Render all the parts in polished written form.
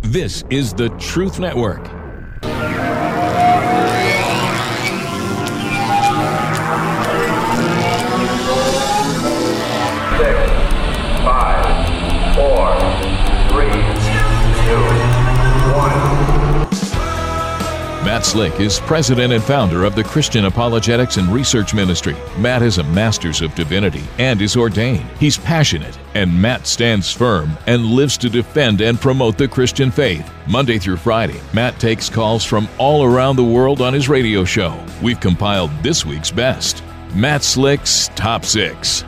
This is the Truth Network. Matt Slick is president and founder of the Christian Apologetics and Research Ministry. Matt is a master's of divinity and is ordained. He's passionate, and Matt stands firm and lives to defend and promote the Christian faith. Monday through Friday, Matt takes calls from all around the world on his radio show. We've compiled this week's best. Matt Slick's Top 6.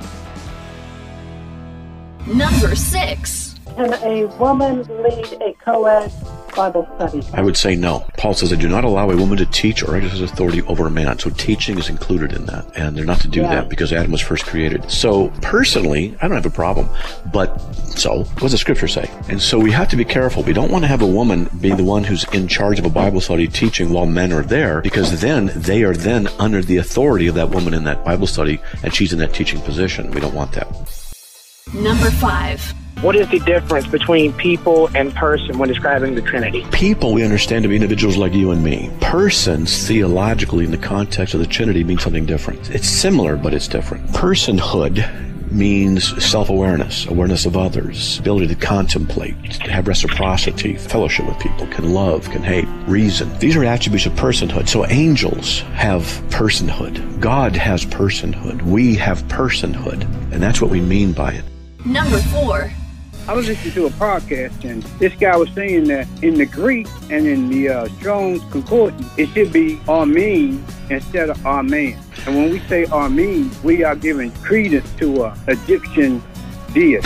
Number 6. Can a woman lead a co-ed Bible study? I would say no. Paul says, I do not allow a woman to teach or exercise authority over a man. So teaching is included in that. And they're not to do that because Adam was first created. So personally, I don't have a problem. But so, what does the scripture say? And so we have to be careful. We don't want to have a woman be the one who's in charge of a Bible study teaching while men are there, because then they are then under the authority of that woman in that Bible study, and she's in that teaching position. We don't want that. Number 5. What is the difference between people and person when describing the Trinity? People we understand to be individuals like you and me. Persons, theologically, in the context of the Trinity, mean something different. It's similar, but it's different. Personhood means self-awareness, awareness of others, ability to contemplate, to have reciprocity, fellowship with people, can love, can hate, reason. These are attributes of personhood. So angels have personhood. God has personhood. We have personhood. And that's what we mean by it. Number 4. I was listening to a podcast, and this guy was saying that in the Greek and in the Strong's Concordance, it should be Amen instead of Amen. And when we say Amen, we are giving credence to Egyptian deity.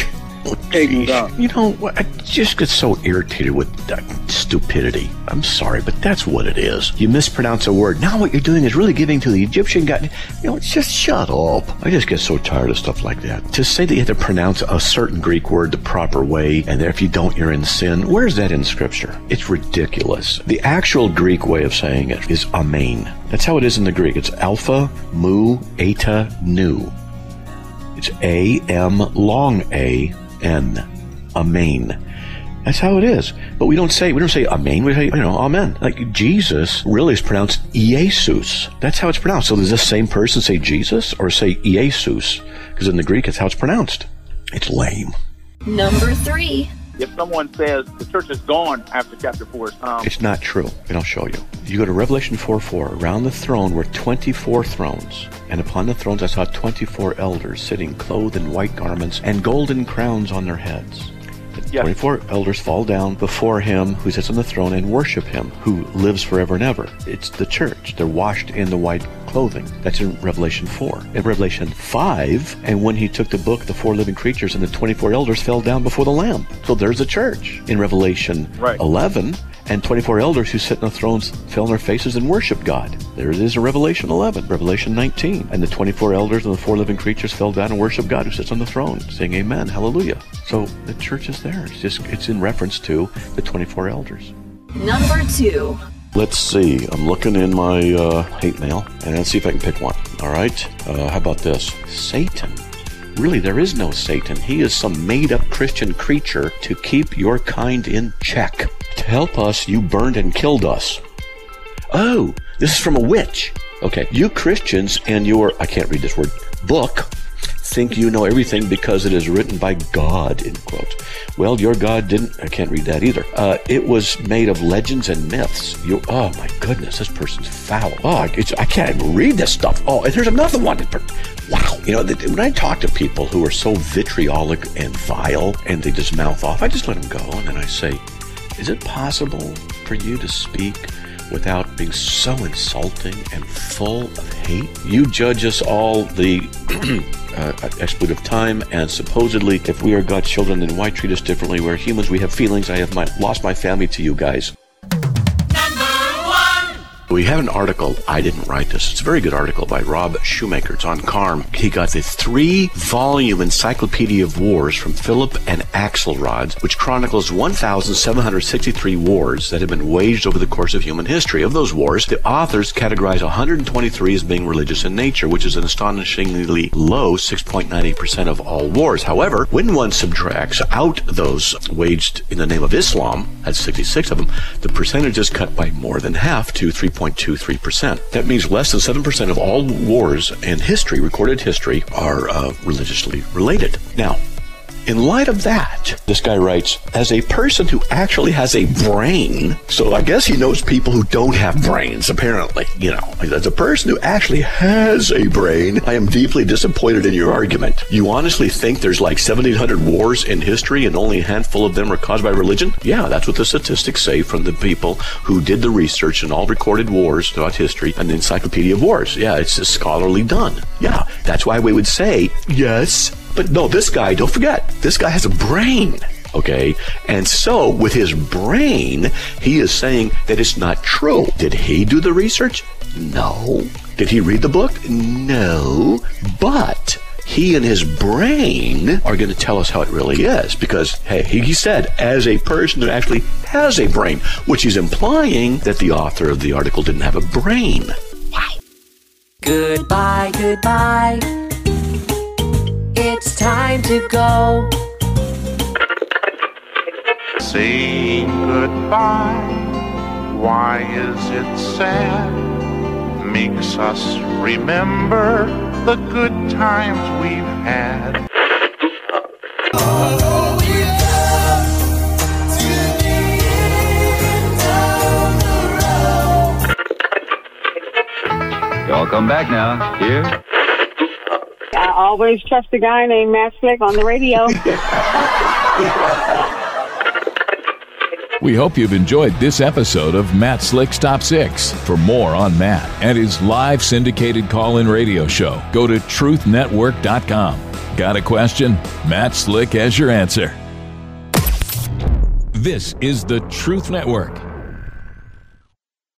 You know, I just get so irritated with stupidity. I'm sorry, but that's what it is. You mispronounce a word. Now what you're doing is really giving to the Egyptian god. You know, just shut up. I just get so tired of stuff like that. To say that you have to pronounce a certain Greek word the proper way, and that if you don't, you're in sin. Where's that in Scripture? It's ridiculous. The actual Greek way of saying it is amen. That's how it is in the Greek. It's alpha, mu, eta, nu. It's A-M, long A, N. Amen. That's how it is. But we don't say amen. We say, amen. Like Jesus really is pronounced Jesus. That's how it's pronounced. So does this same person say Jesus or say Jesus? Because in the Greek, it's how it's pronounced. It's lame. Number 3. If someone says the church is gone after chapter 4 is it's not true. And I'll show you. You go to Revelation 4:4. Around the throne were 24 thrones. And upon the thrones I saw 24 elders sitting clothed in white garments and golden crowns on their heads. The 24 elders fall down before him who sits on the throne and worship him who lives forever and ever. It's the church. They're washed in the white clothing. That's in Revelation 4. In Revelation 5, and when he took the book, the 4 living creatures and the 24 elders fell down before the Lamb. So there's the church. In Revelation 11, and 24 elders who sit on the thrones fell on their faces and worship God. There it is in Revelation 11. Revelation 19. And the 24 elders and the 4 living creatures fell down and worship God who sits on the throne, saying amen, hallelujah. So the church is there. It's in reference to the 24 elders. Number 2. Let's see. I'm looking in my hate mail, and let's see if I can pick one. All right. How about this? Satan. Really, there is no Satan. He is some made-up Christian creature to keep your kind in check. To help us, you burned and killed us. Oh, this is from a witch. Okay, you Christians and your, I can't read this word, book, think you know everything because it is written by God, in quotes. Well, your God didn't, I can't read that either. It was made of legends and myths. Oh my goodness, this person's foul. Oh, I can't even read this stuff. Oh, and there's another one. Wow. When I talk to people who are so vitriolic and vile and they just mouth off, I just let them go. And then I say, is it possible for you to speak without being so insulting and full of hate? You judge us all the expletive time, and supposedly if we are God's children, then why treat us differently? We're humans, we have feelings. I have lost my family to you guys. Number 1. We have an article, I didn't write this, it's a very good article by Rob Shoemaker. It's on CARM. He got the 3-volume Encyclopedia of Wars from Philip and Axelrod, which chronicles 1,763 wars that have been waged over the course of human history. Of those wars, the authors categorize 123 as being religious in nature, which is an astonishingly low 6.98% of all wars. However, when one subtracts out those waged in the name of Islam, that's 66 of them, the percentage is cut by more than half to 3.23%. That means less than 7% of all wars in history, recorded history, are religiously related. Now, in light of that, this guy writes, as a person who actually has a brain, so I guess he knows people who don't have brains, apparently, as a person who actually has a brain, I am deeply disappointed in your argument. You honestly think there's like 1,700 wars in history and only a handful of them are caused by religion? Yeah, that's what the statistics say from the people who did the research in all recorded wars throughout history and the Encyclopedia of Wars. Yeah, it's scholarly done. Yeah, that's why we would say, yes. But no, this guy, don't forget, this guy has a brain, okay? And so, with his brain, he is saying that it's not true. Did he do the research? No. Did he read the book? No. But he and his brain are going to tell us how it really is. Because, hey, he said, as a person who actually has a brain, which he's implying that the author of the article didn't have a brain. Wow. Goodbye, goodbye. It's time to go. Saying goodbye, why is it sad? Makes us remember the good times we've had. Although we come to the end of the road. Y'all come back now, here. I always trust a guy named Matt Slick on the radio. We hope you've enjoyed this episode of Matt Slick's Top 6. For more on Matt and his live syndicated call-in radio show, go to truthnetwork.com. Got a question? Matt Slick has your answer. This is the Truth Network.